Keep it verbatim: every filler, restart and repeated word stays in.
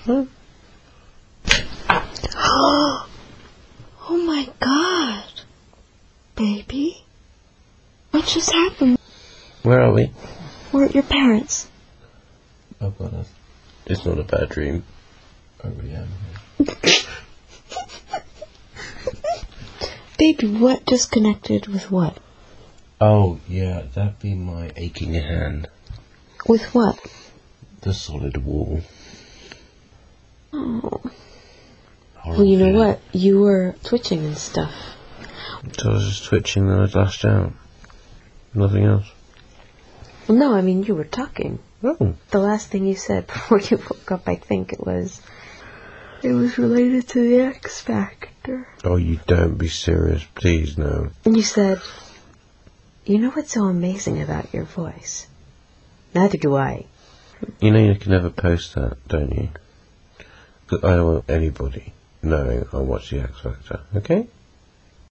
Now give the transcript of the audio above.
Huh? Oh my God. Baby. What just happened? Where are we? We're at your parents. Oh God. It's not a bad dream. I really am here. Baby, what just connected with what? Oh, yeah, that'd be my aching hand. With what? The solid wall. Oh. Horrible Well, you know feeling. what? You were twitching and stuff. So I was just twitching and I lashed out. Nothing else. Well, no, I mean, you were talking. Oh. The last thing you said before you woke up, I think it was... It was related to the X Factor. Oh, you don't be serious. Please, no. And you said, you know what's so amazing about your voice? Neither do I. You know you can never post that, don't you? 'Cause I don't want anybody knowing I watch the X Factor, okay?